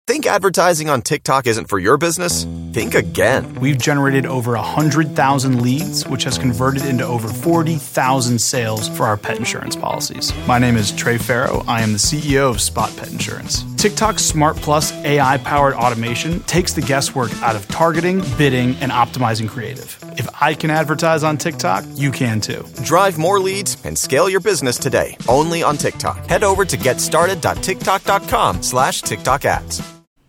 Think advertising on TikTok isn't for your business? Think again. We've generated over 100,000 leads, which has converted into over 40,000 sales for our pet insurance policies. My name is Trey Farrow. I am the CEO of Spot Pet Insurance. TikTok's Smart Plus AI-powered automation takes the guesswork out of targeting, bidding, and optimizing creative. If I can advertise on TikTok, you can too. Drive more leads and scale your business today, only on TikTok. Head over to getstarted.tiktok.com/TikTok ads.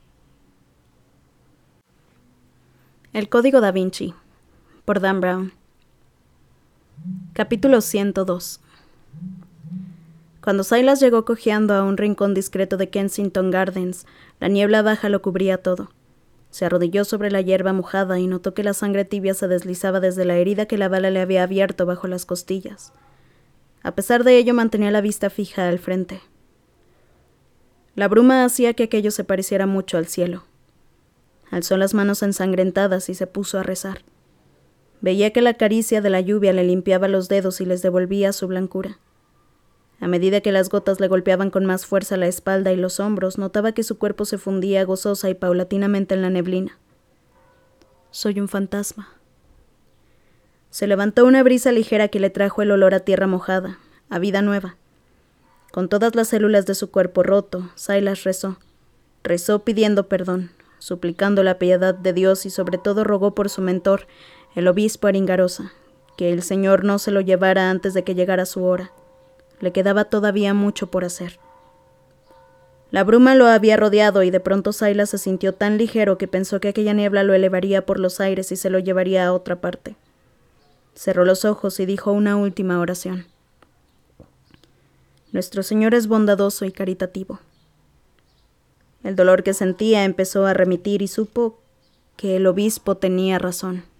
El Código Da Vinci, por Dan Brown. Capítulo 102. Cuando Silas llegó cojeando a un rincón discreto de Kensington Gardens, la niebla baja lo cubría todo. Se arrodilló sobre la hierba mojada y notó que la sangre tibia se deslizaba desde la herida que la bala le había abierto bajo las costillas. A pesar de ello, mantenía la vista fija al frente. La bruma hacía que aquello se pareciera mucho al cielo. Alzó las manos ensangrentadas y se puso a rezar. Veía que la caricia de la lluvia le limpiaba los dedos y les devolvía su blancura. A medida que las gotas le golpeaban con más fuerza la espalda y los hombros, notaba que su cuerpo se fundía gozosa y paulatinamente en la neblina. Soy un fantasma. Se levantó una brisa ligera que le trajo el olor a tierra mojada, a vida nueva. Con todas las células de su cuerpo roto, Silas rezó. Rezó pidiendo perdón, suplicando la piedad de Dios y sobre todo rogó por su mentor, el obispo Aringarosa, que el Señor no se lo llevara antes de que llegara su hora. Le quedaba todavía mucho por hacer. La bruma lo había rodeado y de pronto Silas se sintió tan ligero que pensó que aquella niebla lo elevaría por los aires y se lo llevaría a otra parte. Cerró los ojos y dijo una última oración. Nuestro Señor es bondadoso y caritativo. El dolor que sentía empezó a remitir y supo que el obispo tenía razón.